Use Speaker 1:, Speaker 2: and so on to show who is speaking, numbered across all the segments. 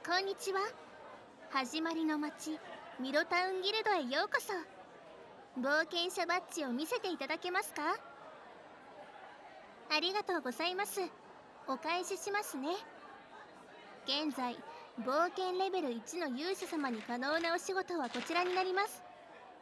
Speaker 1: こんにちは。始まりの街ミドタウンギルドへようこそ。冒険者バッジを見せていただけますか？ありがとうございます。お返ししますね。現在冒険レベル1の勇者様に可能なお仕事はこちらになります。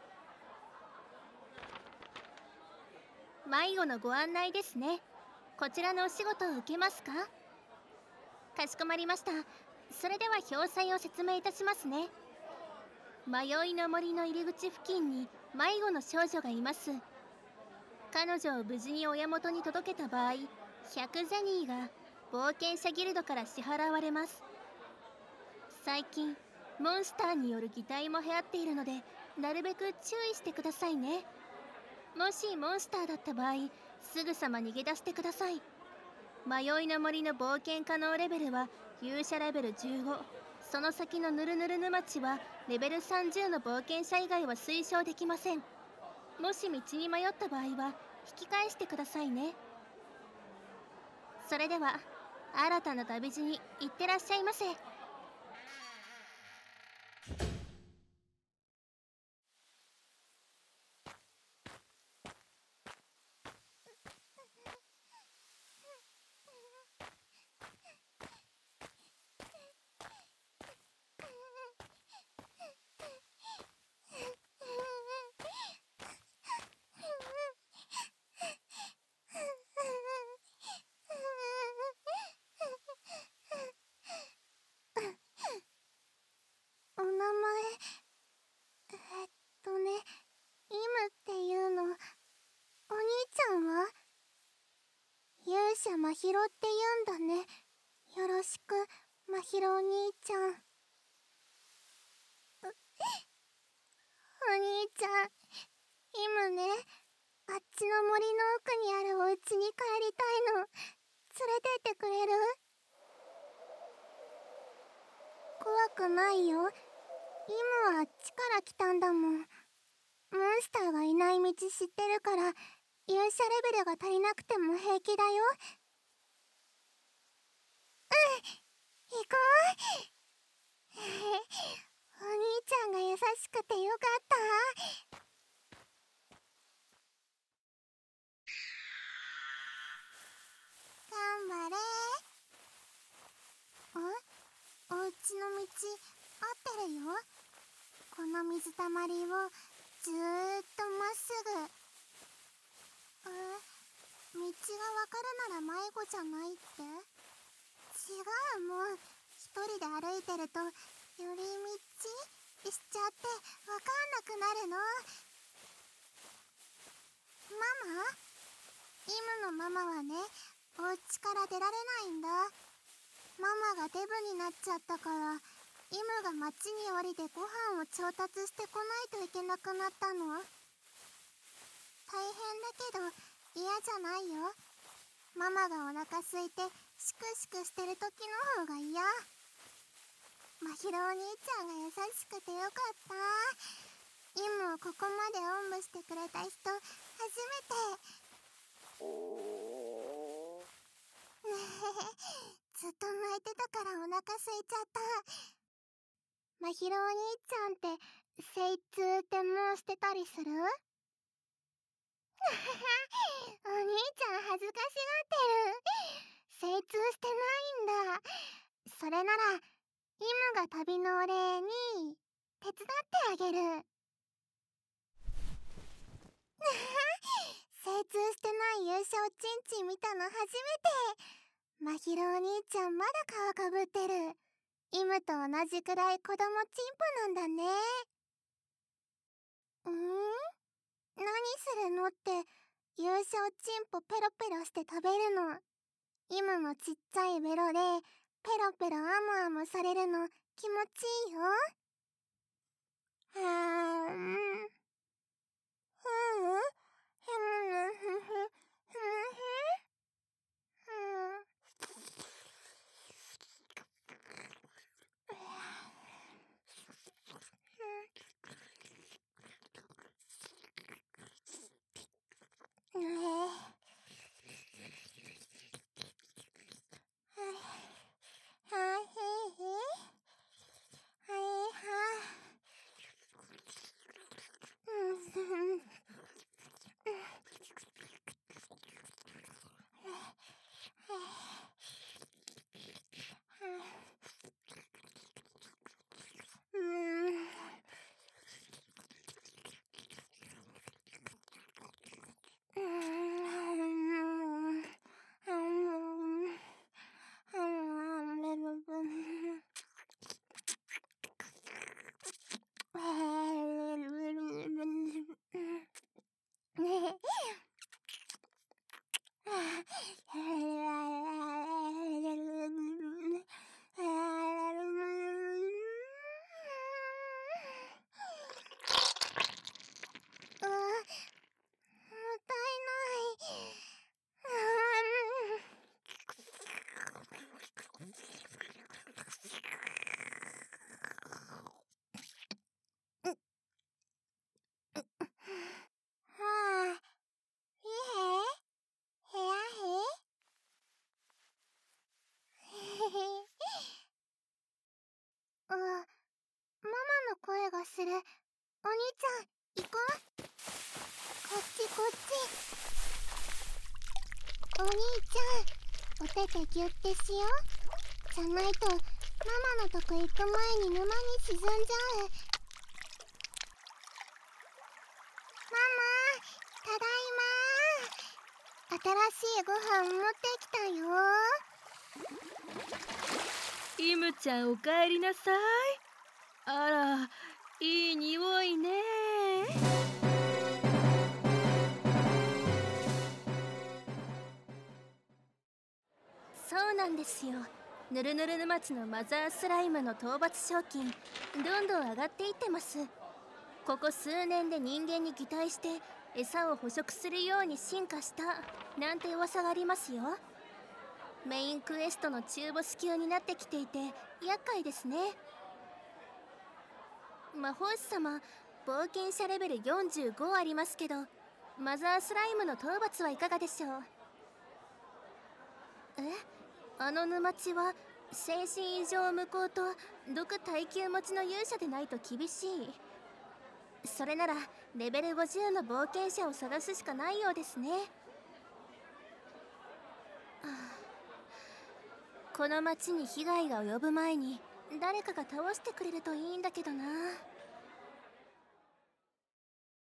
Speaker 1: 迷子のご案内ですね。こちらのお仕事を受けますか？かしこまりました。それでは詳細を説明いたしますね。迷いの森の入り口付近に迷子の少女がいます。彼女を無事に親元に届けた場合、100ゼニーが冒険者ギルドから支払われます。最近モンスターによる擬態も流行っているので、なるべく注意してくださいね。もしモンスターだった場合、すぐさま逃げ出してください。迷いの森の冒険可能レベルは勇者レベル15。その先のぬるぬる沼地はレベル30の冒険者以外は推奨できません。もし道に迷った場合は引き返してくださいね。それでは新たな旅路に行ってらっしゃいませ。
Speaker 2: お名前、イムっていうの。お兄ちゃんは？勇者まひろって言うんだね。よろしく、まひろお兄ちゃん。お兄ちゃん、イムね、あっちの森の奥にあるお家に帰りたいの。連れてってくれる？怖くないよ。イムはあっちから来たんだもん。モンスターがいない道知ってるから、勇者レベルが足りなくても平気だよ。行こう。お兄ちゃんが優しくてよかった。頑張れ。お家の道合ってるよ。この水たまりをずーっとまっすぐ。道がわかるなら迷子じゃないって？違う、もう一人で歩いてると寄り道しちゃってわかんなくなるの。ママ？イムのママはね、お家から出られないんだ。ママがデブになっちゃったから、イムが町に降りてご飯を調達してこないといけなくなったの。大変だけど嫌じゃないよ。ママがお腹空いてシクシクしてる時の方が嫌。まひろお兄ちゃんが優しくてよかった。イムをここまでおんぶしてくれた人初めて。ねえ、ずっと泣いてたからお腹空いちゃった。まひろお兄ちゃんって精通ってもうしてたりする？お兄ちゃん恥ずかしがってる。精通してないんだ。それならイムが旅のお礼に手伝ってあげる。精通してない優勝チンチン見たの初めて。まひろお兄ちゃんまだ皮かぶってる。イムと同じくらい子供チンポなんだね。何するのって、優勝チンポペロペロして食べるの。イムのちっちゃいベロでペロペロアムアムされるの気持ちいいよ。ふーん。ふーふむふふふむふはい。 する。お兄ちゃん行こう。こっちこっち。お兄ちゃん、お手手ギュッてしよう。じゃないとママのとこ行く前に沼に沈んじゃう。ママ、ただいま。新しいご飯持ってきたよ。
Speaker 3: イムちゃんおかえりなさい。あら、いい匂いね。
Speaker 1: そうなんですよ。ぬるぬる沼地のマザースライムの討伐賞金どんどん上がっていってます。ここ数年で人間に擬態して餌を捕食するように進化したなんて噂がありますよ。メインクエストの中ボス級になってきていて厄介ですね。魔法師様、冒険者レベル45ありますけど、マザースライムの討伐はいかがでしょう。あの沼地は精神異常無効と毒耐久持ちの勇者でないと厳しい。それならレベル50の冒険者を探すしかないようですね。この町に被害が及ぶ前に誰かが倒してくれるといいんだけどな。